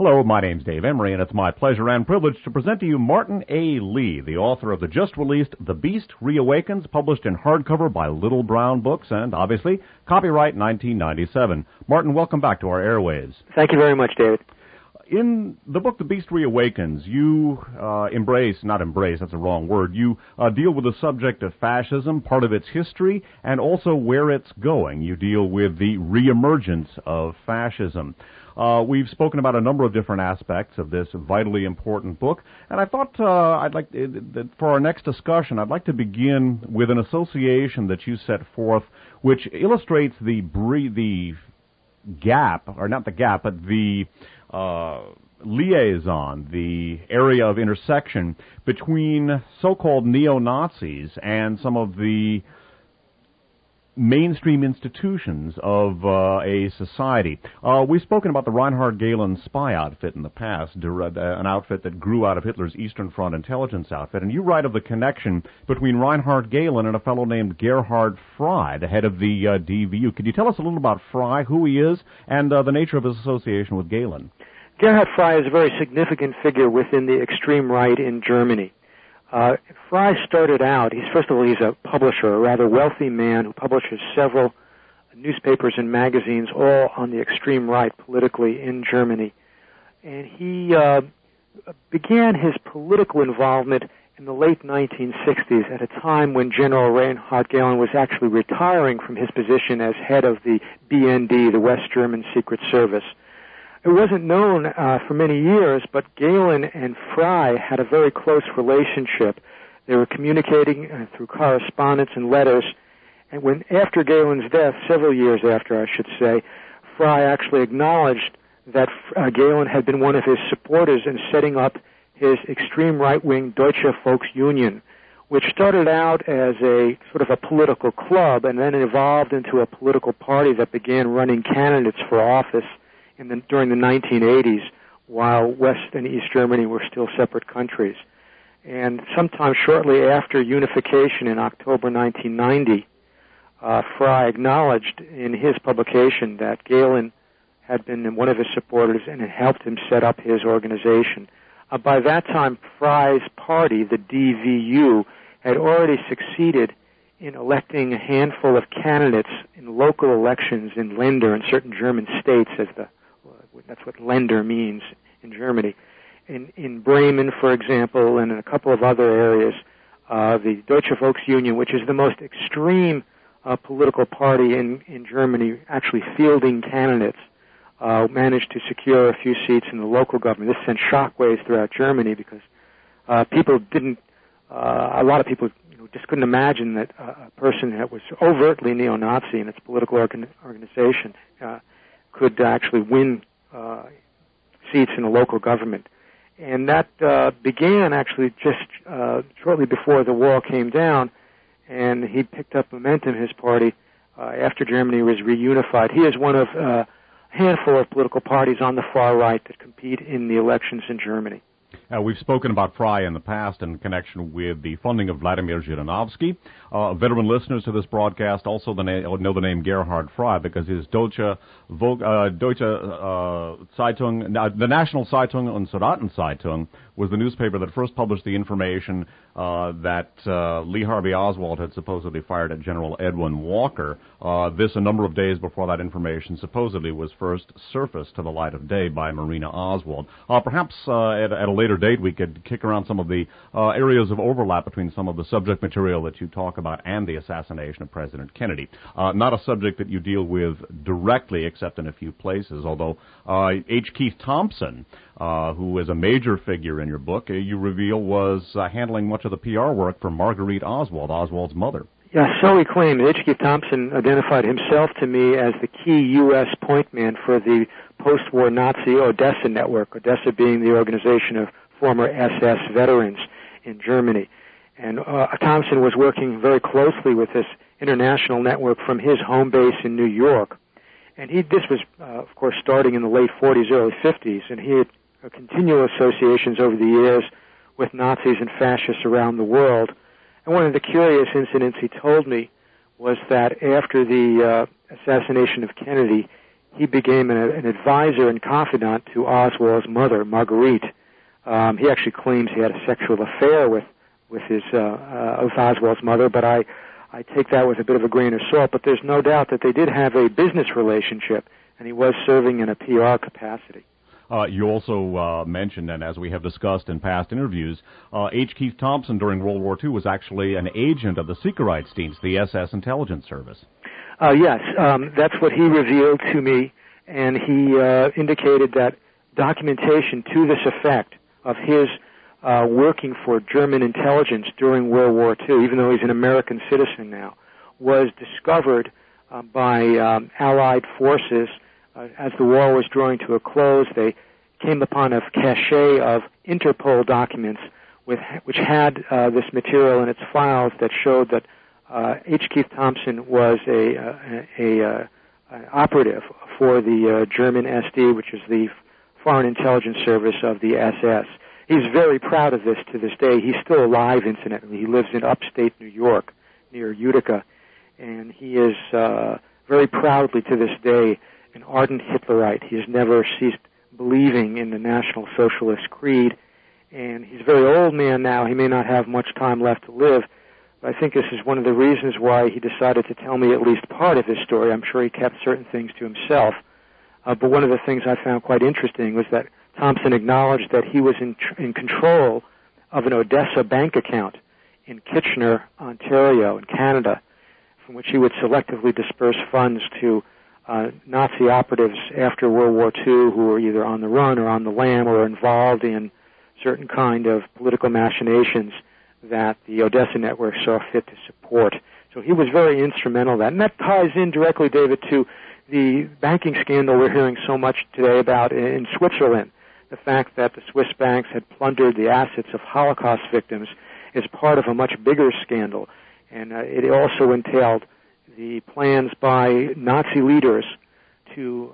Hello, my name's Dave Emery, and it's my pleasure and privilege to present to you Martin A. Lee, the author of the just-released The Beast Reawakens, published in hardcover by Little Brown Books, and obviously, copyright 1997. Martin, welcome back to our airwaves. Thank you very much, David. In the book, The Beast Reawakens, you that's the wrong word, you deal with the subject of fascism, part of its history, and also where it's going. You deal with the reemergence of fascism. We've spoken about a number of different aspects of this vitally important book, and I thought that for our next discussion, I'd like to begin with an association that you set forth, which illustrates the liaison, the area of intersection between so-called neo-Nazis and some of the mainstream institutions of a society. We've spoken about the Reinhard Gehlen spy outfit in the past, an outfit that grew out of Hitler's Eastern Front intelligence outfit, and you write of the connection between Reinhard Gehlen and a fellow named Gerhard Frey, the head of the DVU. Could you tell us a little about Frey, who he is, and the nature of his association with Gehlen? Gerhard Frey is a very significant figure within the extreme right in Germany. Frey started out, he's a publisher, a rather wealthy man who publishes several newspapers and magazines, all on the extreme right politically in Germany. And he began his political involvement in the late 1960s at a time when General Reinhard Gehlen was actually retiring from his position as head of the BND, the West German Secret Service. It wasn't known for many years, but Gehlen and Frey had a very close relationship. They were communicating through correspondence and letters. And after Gehlen's death, several years after, I should say, Frey actually acknowledged that Gehlen had been one of his supporters in setting up his extreme right-wing Deutsche Volksunion, which started out as a sort of a political club and then evolved into a political party that began running candidates for office during the 1980s, while West and East Germany were still separate countries. And sometime shortly after unification in October 1990, Frey acknowledged in his publication that Gehlen had been one of his supporters and had helped him set up his organization. By that time, Frey's party, the DVU, had already succeeded in electing a handful of candidates in local elections in Länder, in certain German states, that's what Länder means in Germany. In Bremen, for example, and in a couple of other areas, the Deutsche Volksunion, which is the most extreme political party in Germany, actually fielding candidates, managed to secure a few seats in the local government. This sent shockwaves throughout Germany because a lot of people just couldn't imagine that a person that was overtly neo-Nazi in its political organization could actually win seats in the local government. And that began actually just shortly before the wall came down, and he picked up momentum, his party, after Germany was reunified. He is one of a handful of political parties on the far right that compete in the elections in Germany. We've spoken about Frey in the past in connection with the funding of Vladimir Zhirinovsky. Veteran listeners to this broadcast also know the name Gerhard Frey because his Deutsche Zeitung, the National Zeitung und Soldatenzeitung, was the newspaper that first published the information that Lee Harvey Oswald had supposedly fired at General Edwin Walker. This a number of days before that information supposedly was first surfaced to the light of day by Marina Oswald. Perhaps at a later date we could kick around some of the areas of overlap between some of the subject material that you talk about and the assassination of President Kennedy. Not a subject that you deal with directly except in a few places, although H. Keith Thompson, who is a major figure in your book, you reveal was handling much of the PR work for Marguerite Oswald, Oswald's mother. Yeah, so he claimed. H. Keith Thompson identified himself to me as the key U.S. point man for the post-war Nazi Odessa network, Odessa being the organization of former SS veterans in Germany. And Thompson was working very closely with this international network from his home base in New York. And this was, of course, starting in the late 40s, early 50s, and he had continual associations over the years with Nazis and fascists around the world. And one of the curious incidents he told me was that after the assassination of Kennedy, he became an advisor and confidant to Oswald's mother, Marguerite. He actually claims he had a sexual affair with Oswald's mother, but I take that with a bit of a grain of salt. But there's no doubt that they did have a business relationship, and he was serving in a PR capacity. You also mentioned, and as we have discussed in past interviews, H. Keith Thompson during World War II was actually an agent of the Siegerreichsdienst, the SS intelligence service. Yes, that's what he revealed to me, and he indicated that documentation to this effect of his working for German intelligence during World War II, even though he's an American citizen now, was discovered by Allied forces. As the war was drawing to a close, they came upon a cache of Interpol documents which had this material in its files that showed that H. Keith Thompson was an operative for the German SD, which is the Foreign Intelligence Service of the SS. He's very proud of this to this day. He's still alive, incidentally. He lives in upstate New York, near Utica, and he is very proudly to this day an ardent Hitlerite. He has never ceased believing in the National Socialist creed, and he's a very old man now. He may not have much time left to live, but I think this is one of the reasons why he decided to tell me at least part of his story. I'm sure he kept certain things to himself, but one of the things I found quite interesting was that Thompson acknowledged that he was in control of an Odessa bank account in Kitchener, Ontario, in Canada, from which he would selectively disperse funds to Nazi operatives after World War II who were either on the run or on the lam or involved in certain kind of political machinations that the Odessa network saw fit to support. So he was very instrumental in that. And that ties in directly, David, to the banking scandal we're hearing so much today about in Switzerland. The fact that the Swiss banks had plundered the assets of Holocaust victims is part of a much bigger scandal. And it also entailed the plans by Nazi leaders to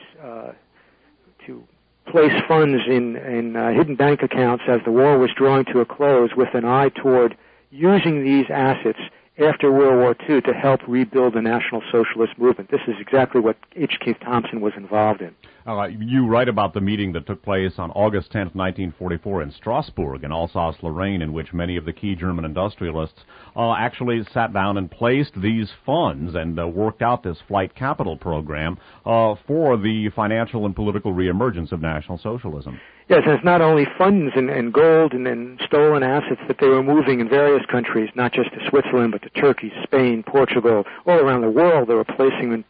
place funds in hidden bank accounts as the war was drawing to a close, with an eye toward using these assets after World War II to help rebuild the National Socialist movement. This is exactly what H. Keith Thompson was involved in. You write about the meeting that took place on August 10th, 1944 in Strasbourg in Alsace-Lorraine, in which many of the key German industrialists actually sat down and placed these funds and worked out this flight capital program for the financial and political reemergence of National Socialism. Yes, and it's not only funds and gold and stolen assets that they were moving in various countries, not just to Switzerland, but to Turkey, Spain, Portugal, all around the world. They were placing them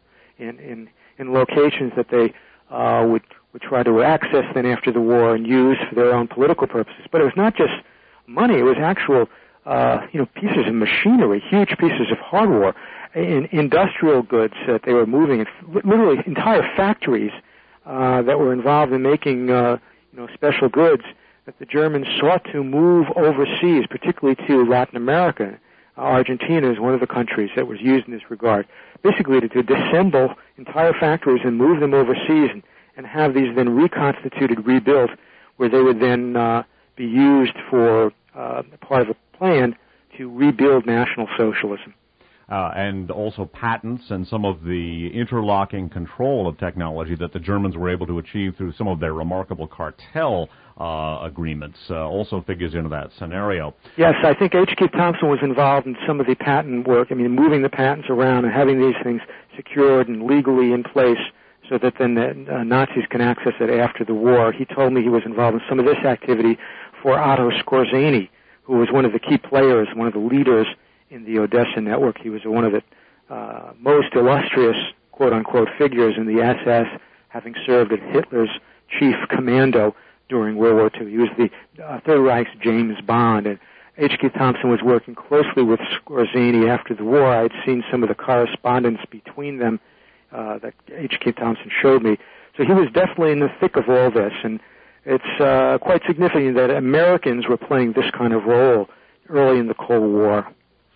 in locations that they would try to access then after the war and use for their own political purposes. But it was not just money; it was actual, pieces of machinery, huge pieces of hardware, industrial goods that they were moving, literally entire factories that were involved in making, special goods that the Germans sought to move overseas, particularly to Latin America. Argentina is one of the countries that was used in this regard, basically to disassemble entire factories and move them overseas and have these then reconstituted, rebuilt, where they would then be used for part of a plan to rebuild National Socialism. And also patents and some of the interlocking control of technology that the Germans were able to achieve through some of their remarkable cartel agreements also figures into that scenario. Yes, I think H. Keith Thompson was involved in some of the patent work. I mean, moving the patents around and having these things secured and legally in place so that then the Nazis can access it after the war. He told me he was involved in some of this activity for Otto Skorzeny, who was one of the key players, one of the leaders in the Odessa network. He was one of the most illustrious, quote-unquote, figures in the SS, having served as Hitler's chief commando during World War II. He was the Third Reich's James Bond, and H. Keith Thompson was working closely with Skorzeny after the war. I had seen some of the correspondence between them that H. Keith Thompson showed me. So he was definitely in the thick of all this, and it's quite significant that Americans were playing this kind of role early in the Cold War.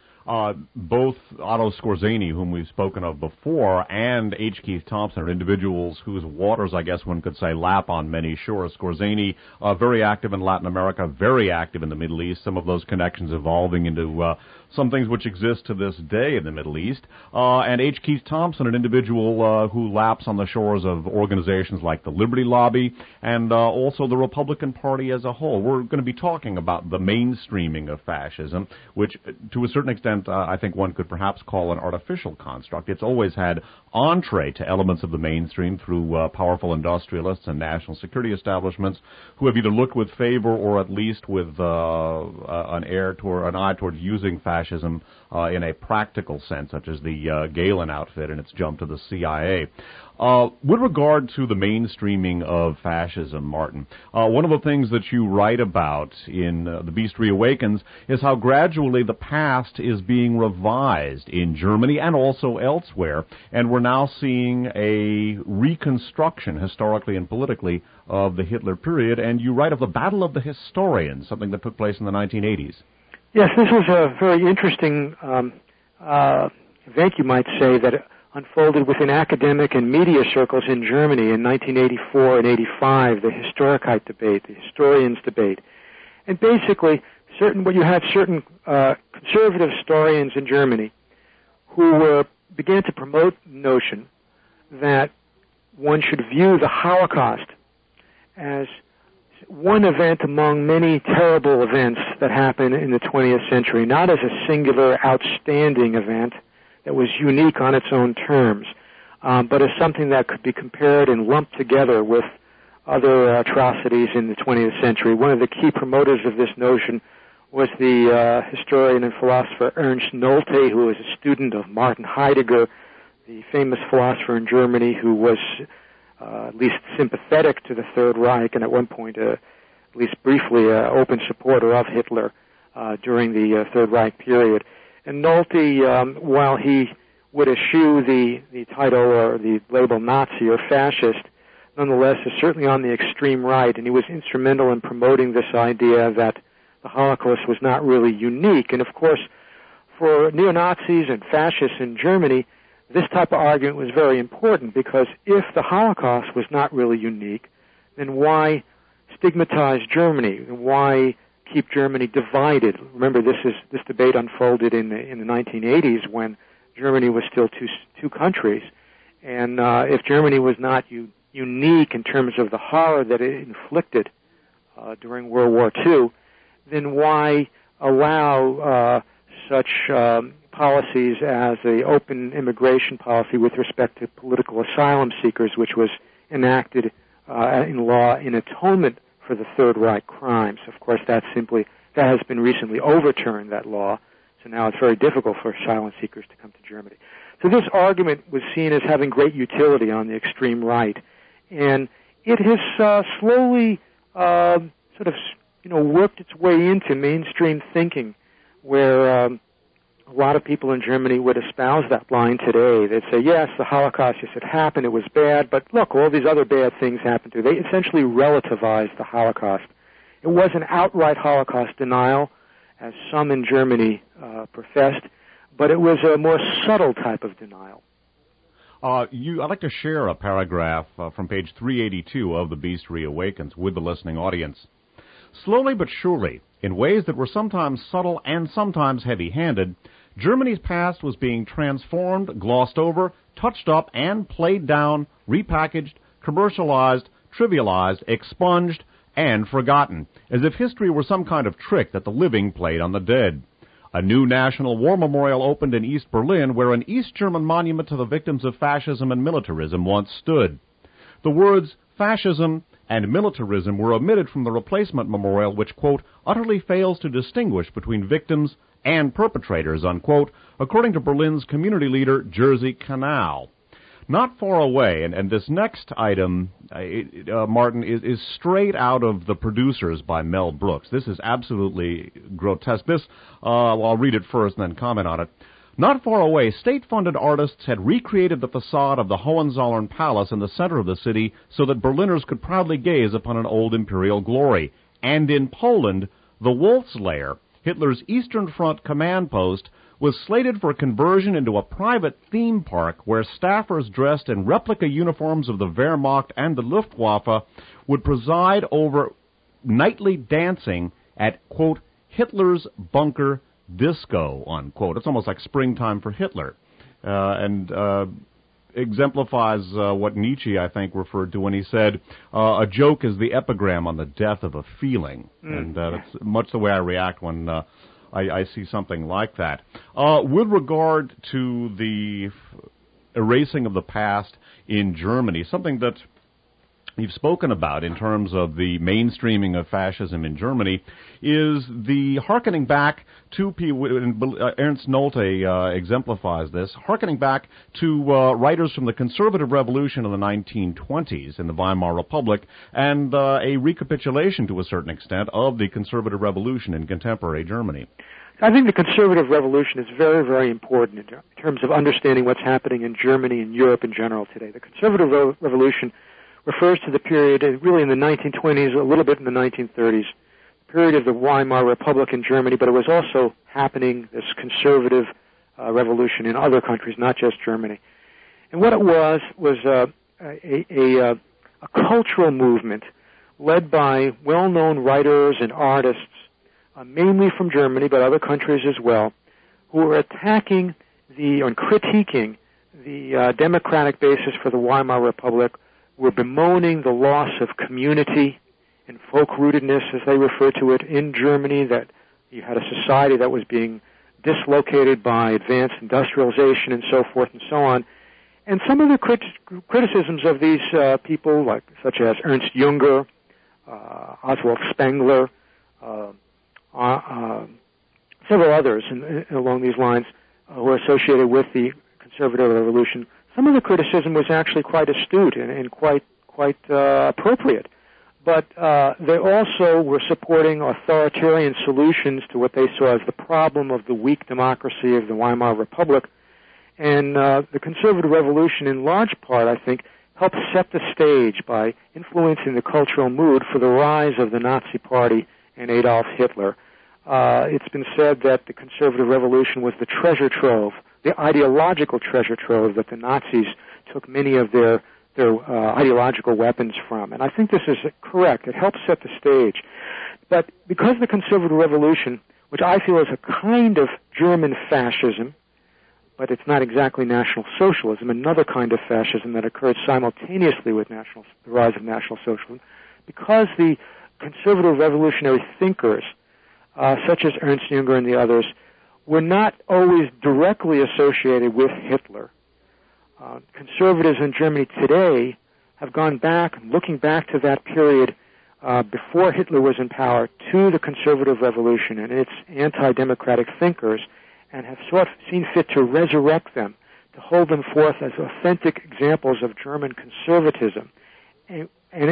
Both Otto Skorzeny, whom we've spoken of before, and H. Keith Thompson are individuals whose waters, I guess one could say, lap on many shores. Skorzeny, very active in Latin America, very active in the Middle East, some of those connections evolving into some things which exist to this day in the Middle East, and H. Keith Thompson, an individual who laps on the shores of organizations like the Liberty Lobby and also the Republican Party as a whole. We're going to be talking about the mainstreaming of fascism, which to a certain extent I think one could perhaps call an artificial construct. It's always had entree to elements of the mainstream through powerful industrialists and national security establishments who have either looked with favor or at least with an eye toward using fascism in a practical sense, such as the Gehlen outfit and its jump to the CIA. With regard to the mainstreaming of fascism, Martin, one of the things that you write about in The Beast Reawakens is how gradually the past is being revised in Germany and also elsewhere, and we're now seeing a reconstruction, historically and politically, of the Hitler period, and you write of the Battle of the Historians, something that took place in the 1980s. Yes, this was a very interesting event, you might say, that unfolded within academic and media circles in Germany in 1984 and 85, the Historikheit debate, the historians debate. And basically, you had certain conservative historians in Germany who began to promote the notion that one should view the Holocaust as one event among many terrible events that happened in the 20th century, not as a singular, outstanding event that was unique on its own terms, but as something that could be compared and lumped together with other atrocities in the 20th century. One of the key promoters of this notion was the historian and philosopher Ernst Nolte, who was a student of Martin Heidegger, the famous philosopher in Germany who was at least sympathetic to the Third Reich and at one point, at least briefly, open supporter of Hitler during the Third Reich period. And Nolte, while he would eschew the title or the label Nazi or fascist, nonetheless is certainly on the extreme right, and he was instrumental in promoting this idea that the Holocaust was not really unique. And of course, for neo-Nazis and fascists in Germany, this type of argument was very important, because if the Holocaust was not really unique, then why stigmatize Germany? And why keep Germany divided? Remember, this debate unfolded in the 1980s when Germany was still two countries, and if Germany was not unique in terms of the horror that it inflicted during World War II, then why allow such policies as the open immigration policy with respect to political asylum seekers, which was enacted in law in atonement for the Third Reich crimes? Of course, that has been recently overturned, that law, so now it's very difficult for asylum seekers to come to Germany. So this argument was seen as having great utility on the extreme right, and it has slowly sort of worked its way into mainstream thinking, where a lot of people in Germany would espouse that line today. They'd say, yes, the Holocaust, yes, it happened, it was bad, but look, all these other bad things happened too. They essentially relativized the Holocaust. It was an outright Holocaust denial, as some in Germany professed, but it was a more subtle type of denial. I'd like to share a paragraph from page 382 of The Beast Reawakens with the listening audience. Slowly but surely, in ways that were sometimes subtle and sometimes heavy-handed, Germany's past was being transformed, glossed over, touched up, and played down, repackaged, commercialized, trivialized, expunged, and forgotten, as if history were some kind of trick that the living played on the dead. A new National War Memorial opened in East Berlin, where an East German monument to the victims of fascism and militarism once stood. The words fascism and militarism were omitted from the replacement memorial, which, quote, utterly fails to distinguish between victims and perpetrators, unquote, according to Berlin's community leader, Jerzy Kanal. Not far away, and this next item, Martin, is straight out of The Producers by Mel Brooks. This is absolutely grotesque. I'll read it first and then comment on it. Not far away, state-funded artists had recreated the facade of the Hohenzollern Palace in the center of the city so that Berliners could proudly gaze upon an old imperial glory. And in Poland, the Wolfslair, Hitler's Eastern Front command post, was slated for conversion into a private theme park where staffers dressed in replica uniforms of the Wehrmacht and the Luftwaffe would preside over nightly dancing at, quote, Hitler's bunker disco, unquote. It's almost like springtime for Hitler. And exemplifies what Nietzsche, I think, referred to when he said, a joke is the epigram on the death of a feeling. And that's much the way I react when I see something like that. With regard to the erasing of the past in Germany, something that you've spoken about in terms of the mainstreaming of fascism in Germany is the hearkening back to Ernst Nolte exemplifies this, hearkening back to writers from the conservative revolution of the 1920s in the Weimar Republic and a recapitulation to a certain extent of the conservative revolution in contemporary Germany. I think the conservative revolution is very, very important in terms of understanding what's happening in Germany and Europe in general today. The conservative revolution refers to the period really in the 1920s, a little bit in the 1930s, the period of the Weimar Republic in Germany, but it was also happening, this conservative revolution in other countries, not just Germany. And what it was a cultural movement led by well-known writers and artists, mainly from Germany, but other countries as well, who were attacking and critiquing the democratic basis for the Weimar Republic, were bemoaning the loss of community and folk-rootedness, as they refer to it, in Germany, that you had a society that was being dislocated by advanced industrialization and so forth and so on. And some of the criticisms of these people, such as Ernst Jünger, Oswald Spengler, several others along these lines who are associated with the conservative revolution, some of the criticism was actually quite astute and quite appropriate. But they also were supporting authoritarian solutions to what they saw as the problem of the weak democracy of the Weimar Republic. And the conservative revolution, in large part, I think, helped set the stage by influencing the cultural mood for the rise of the Nazi Party and Adolf Hitler. It's been said that the conservative revolution was the treasure trove, the ideological treasure trove that the Nazis took many of their ideological weapons from. And I think this is correct. It helps set the stage. But because the conservative revolution, which I feel is a kind of German fascism, but it's not exactly National Socialism, another kind of fascism that occurred simultaneously with the rise of National Socialism, because the conservative revolutionary thinkers, such as Ernst Jünger and the others, were not always directly associated with Hitler. Conservatives in Germany today have gone back, looking back to that period before Hitler was in power, to the conservative revolution and its anti-democratic thinkers, and have seen fit to resurrect them, to hold them forth as authentic examples of German conservatism, and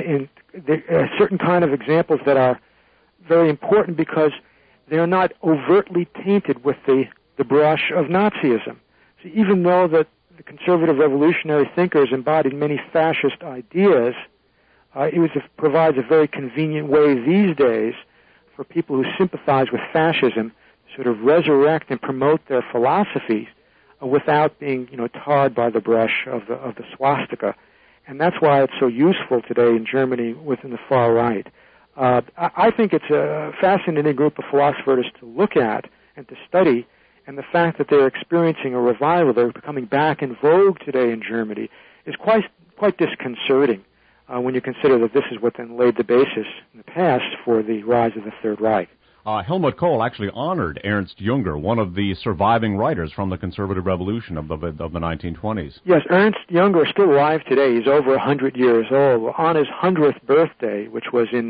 certain kind of examples that are very important because they are not overtly tainted with the brush of Nazism. So even though that the conservative revolutionary thinkers embodied many fascist ideas, it provides a very convenient way these days for people who sympathize with fascism to sort of resurrect and promote their philosophies without being, tarred by the brush of the swastika. And that's why it's so useful today in Germany within the far right. I think it's a fascinating group of philosophers to look at and to study, and the fact that they're experiencing a revival, they're becoming back in vogue today in Germany, is quite disconcerting when you consider that this is what then laid the basis in the past for the rise of the Third Reich. Helmut Kohl actually honored Ernst Jünger, one of the surviving writers from the conservative revolution of the 1920s. Yes, Ernst Jünger is still alive today. He's over 100 years old. On his 100th birthday, which was in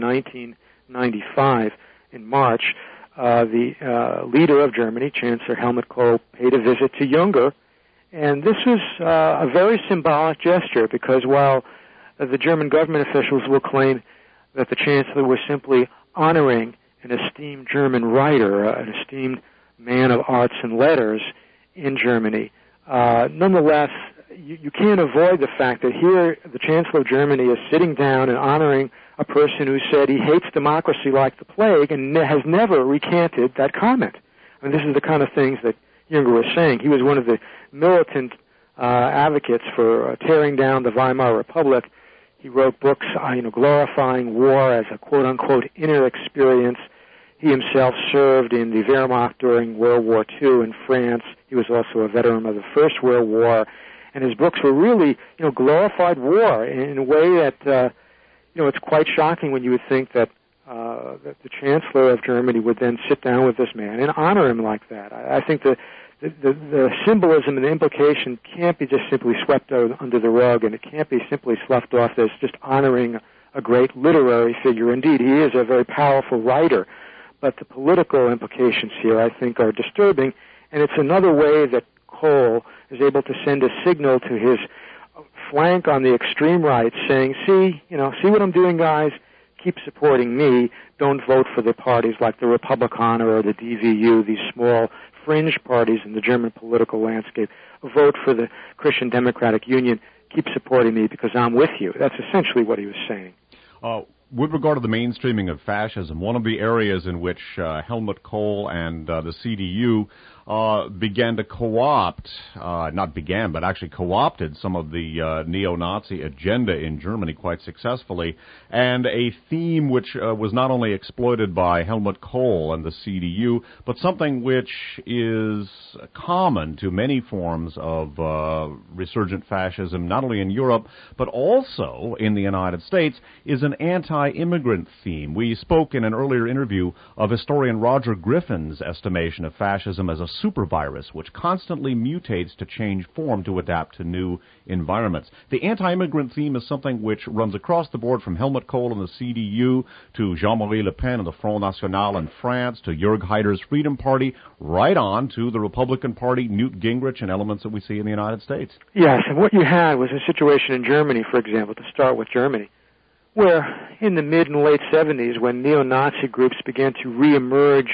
1995, in March, the leader of Germany, Chancellor Helmut Kohl, paid a visit to Jünger. And this was a very symbolic gesture because while the German government officials will claim that the Chancellor was simply honoring an esteemed German writer, an esteemed man of arts and letters in Germany. Nonetheless, you can't avoid the fact that here the Chancellor of Germany is sitting down and honoring a person who said he hates democracy like the plague and has never recanted that comment. I mean, this is the kind of things that Jünger was saying. He was one of the militant advocates for tearing down the Weimar Republic. He wrote books, glorifying war as a quote-unquote inner experience. He himself served in the Wehrmacht during World War II in France. He was also a veteran of the First World War. And his books were really, glorified war in a way that, it's quite shocking when you would think that the Chancellor of Germany would then sit down with this man and honor him like that. I think the symbolism and the implication can't be just simply swept under the rug, and it can't be simply sloughed off as just honoring a great literary figure. Indeed, he is a very powerful writer, but the political implications here, I think, are disturbing, and it's another way that Kohl is able to send a signal to his flank on the extreme right saying, see what I'm doing, guys? Keep supporting me. Don't vote for the parties like the Republikaner or the DVU, these small fringe parties in the German political landscape. Vote for the Christian Democratic Union. Keep supporting me because I'm with you. That's essentially what he was saying. With regard to the mainstreaming of fascism, one of the areas in which Helmut Kohl and the CDU began to co-opt, but actually co-opted some of the neo-Nazi agenda in Germany quite successfully, and a theme which was not only exploited by Helmut Kohl and the CDU, but something which is common to many forms of resurgent fascism, not only in Europe, but also in the United States, is an anti-immigrant theme. We spoke in an earlier interview of historian Roger Griffin's estimation of fascism as a supervirus, which constantly mutates to change form to adapt to new environments. The anti-immigrant theme is something which runs across the board from Helmut Kohl and the CDU to Jean-Marie Le Pen and the Front National in France to Jörg Haider's Freedom Party, right on to the Republican Party, Newt Gingrich, and elements that we see in the United States. Yes, and what you had was a situation in Germany, for example, to start with Germany, where in the mid and late 70s, when neo-Nazi groups began to reemerge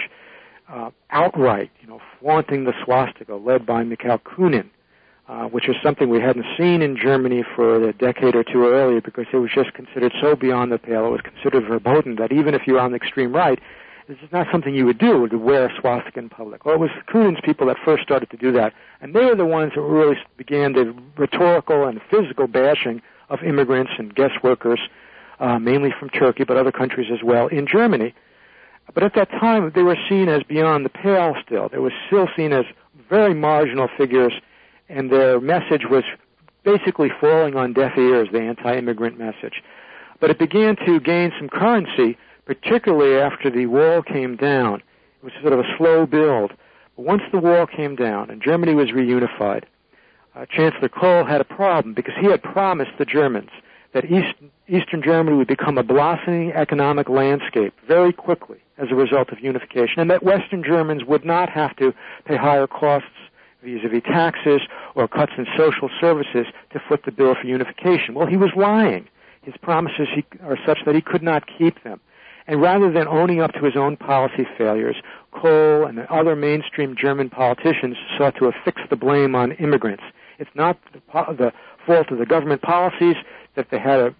outright, flaunting the swastika, led by Mikhail Kunin, which is something we hadn't seen in Germany for a decade or two earlier because it was just considered so beyond the pale. It was considered verboten that even if you were on the extreme right, this is not something you would do, to wear a swastika in public. Well, it was Kunin's people that first started to do that, and they were the ones that really began the rhetorical and physical bashing of immigrants and guest workers, mainly from Turkey, but other countries as well, in Germany. But at that time, they were seen as beyond the pale still. They were still seen as very marginal figures, and their message was basically falling on deaf ears, the anti-immigrant message. But it began to gain some currency, particularly after the wall came down. It was sort of a slow build. But once the wall came down and Germany was reunified, Chancellor Kohl had a problem because he had promised the Germans that Eastern Germany would become a blossoming economic landscape very quickly as a result of unification, and that Western Germans would not have to pay higher costs vis-a-vis taxes or cuts in social services to foot the bill for unification. Well, he was lying. His promises are such that he could not keep them. And rather than owning up to his own policy failures, Kohl and the other mainstream German politicians sought to affix the blame on immigrants. It's not the fault of the government policies that they had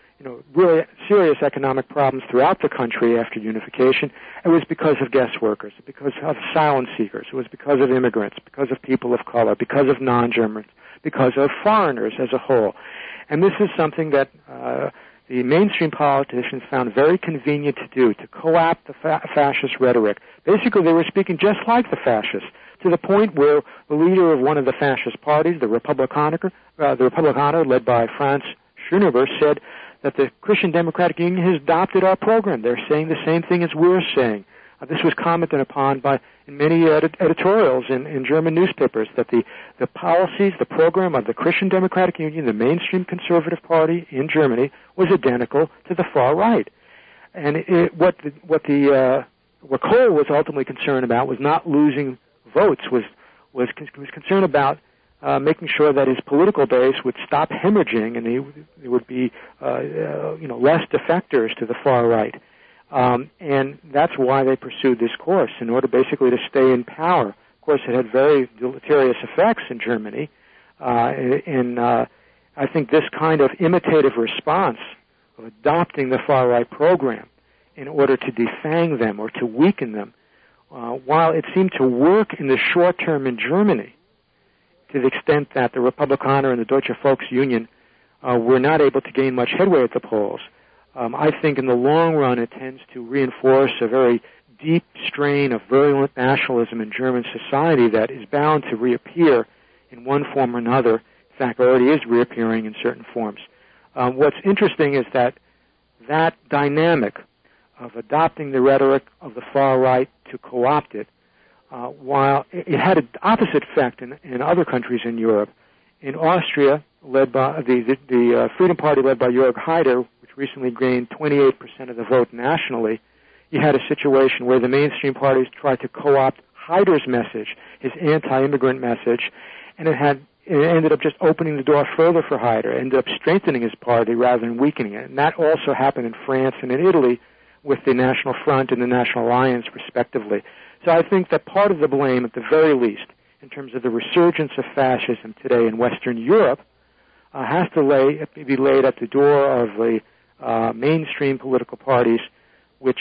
really serious economic problems throughout the country after unification. It was because of guest workers, because of asylum seekers, it was because of immigrants, because of people of color, because of non-Germans, because of foreigners as a whole. And this is something that the mainstream politicians found very convenient to do, to co-opt the fascist rhetoric. Basically, they were speaking just like the fascists, to the point where the leader of one of the fascist parties, the Republikaner led by Franz Schöneberg, said that the Christian Democratic Union has adopted our program. They're saying the same thing as we're saying. This was commented upon in many editorials in German newspapers, that the policies, the program of the Christian Democratic Union, the mainstream conservative party in Germany, was identical to the far right. And what Kohl was ultimately concerned about was not losing votes, was concerned about making sure that his political base would stop hemorrhaging and there would be less defectors to the far right. And that's why they pursued this course, in order basically to stay in power. Of course, it had very deleterious effects in Germany. And I think this kind of imitative response of adopting the far right program in order to defang them or to weaken them, while it seemed to work in the short term in Germany, to the extent that the Republikaner and the Deutsche Volksunion were not able to gain much headway at the polls, I think in the long run it tends to reinforce a very deep strain of virulent nationalism in German society that is bound to reappear in one form or another. In fact, already is reappearing in certain forms. What's interesting is that dynamic of adopting the rhetoric of the far right to co-opt it, while it had an opposite effect in other countries in Europe. In Austria, led by the Freedom Party led by Jörg Haider, which recently gained 28% of the vote nationally, you had a situation where the mainstream parties tried to co-opt Haider's message, his anti-immigrant message, and it ended up just opening the door further for Haider. It ended up strengthening his party rather than weakening it. And that also happened in France and in Italy with the National Front and the National Alliance, respectively. So I think that part of the blame, at the very least, in terms of the resurgence of fascism today in Western Europe, has to be laid at the door of the mainstream political parties, which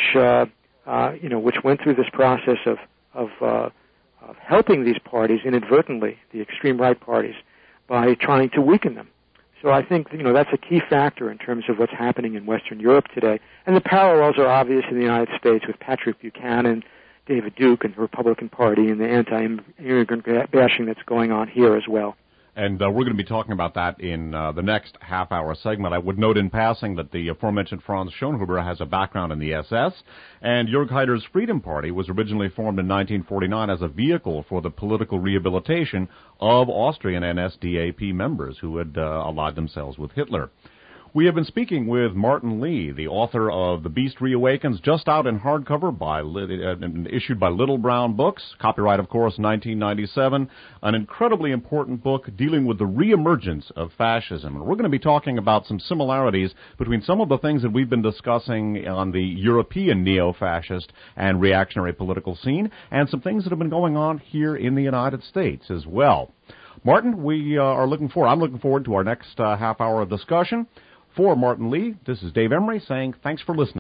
went through this process of helping these parties inadvertently, the extreme right parties, by trying to weaken them. So I think that's a key factor in terms of what's happening in Western Europe today, and the parallels are obvious in the United States with Patrick Buchanan, David Duke, and the Republican Party, and the anti-immigrant bashing that's going on here as well. And we're going to be talking about that in the next half-hour segment. I would note in passing that the aforementioned Franz Schönhuber has a background in the SS, and Jörg Haider's Freedom Party was originally formed in 1949 as a vehicle for the political rehabilitation of Austrian NSDAP members who had allied themselves with Hitler. We have been speaking with Martin Lee, the author of The Beast Reawakens, just out in hardcover, issued by Little Brown Books, copyright, of course, 1997, an incredibly important book dealing with the reemergence of fascism. And we're going to be talking about some similarities between some of the things that we've been discussing on the European neo-fascist and reactionary political scene, and some things that have been going on here in the United States as well. Martin, I'm looking forward to our next half hour of discussion. For Martin Lee, this is Dave Emery saying thanks for listening.